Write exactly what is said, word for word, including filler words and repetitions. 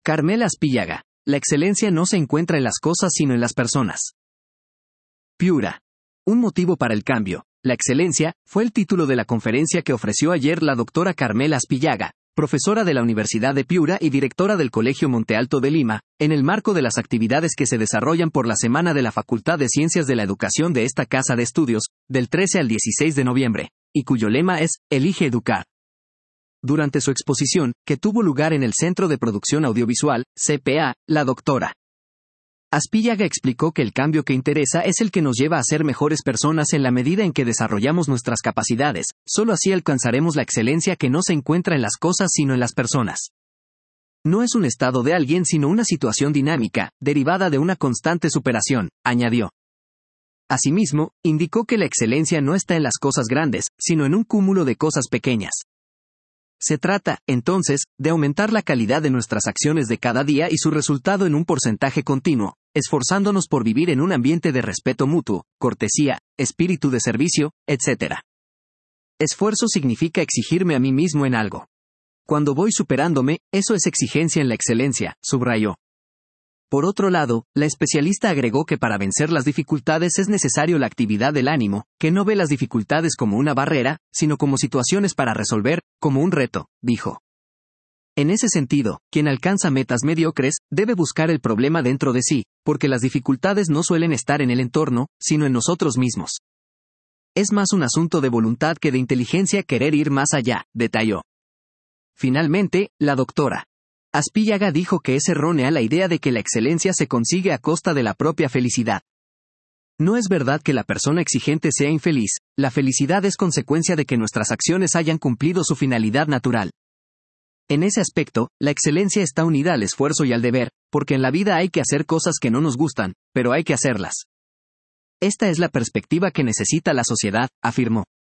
Carmela Aspillaga. La excelencia no se encuentra en las cosas sino en las personas. Piura. Un motivo para el cambio. La excelencia, fue el título de la conferencia que ofreció ayer la doctora Carmela Aspillaga, profesora de la Universidad de Piura y directora del Colegio Monte Alto de Lima, en el marco de las actividades que se desarrollan por la Semana de la Facultad de Ciencias de la Educación de esta Casa de Estudios, del trece al dieciséis de noviembre, y cuyo lema es, Elige Educar. Durante su exposición, que tuvo lugar en el Centro de Producción Audiovisual, C P A, la doctora Aspillaga explicó que el cambio que interesa es el que nos lleva a ser mejores personas en la medida en que desarrollamos nuestras capacidades, solo así alcanzaremos la excelencia que no se encuentra en las cosas sino en las personas. No es un estado de alguien sino una situación dinámica, derivada de una constante superación, añadió. Asimismo, indicó que la excelencia no está en las cosas grandes, sino en un cúmulo de cosas pequeñas. Se trata, entonces, de aumentar la calidad de nuestras acciones de cada día y su resultado en un porcentaje continuo, esforzándonos por vivir en un ambiente de respeto mutuo, cortesía, espíritu de servicio, etcétera. Esfuerzo significa exigirme a mí mismo en algo. Cuando voy superándome, eso es exigencia en la excelencia, subrayó. Por otro lado, la especialista agregó que para vencer las dificultades es necesario la actividad del ánimo, que no ve las dificultades como una barrera, sino como situaciones para resolver, como un reto, dijo. En ese sentido, quien alcanza metas mediocres, debe buscar el problema dentro de sí, porque las dificultades no suelen estar en el entorno, sino en nosotros mismos. Es más un asunto de voluntad que de inteligencia querer ir más allá, detalló. Finalmente, la doctora Aspillaga dijo que es errónea la idea de que la excelencia se consigue a costa de la propia felicidad. No es verdad que la persona exigente sea infeliz, la felicidad es consecuencia de que nuestras acciones hayan cumplido su finalidad natural. En ese aspecto, la excelencia está unida al esfuerzo y al deber, porque en la vida hay que hacer cosas que no nos gustan, pero hay que hacerlas. Esta es la perspectiva que necesita la sociedad, afirmó.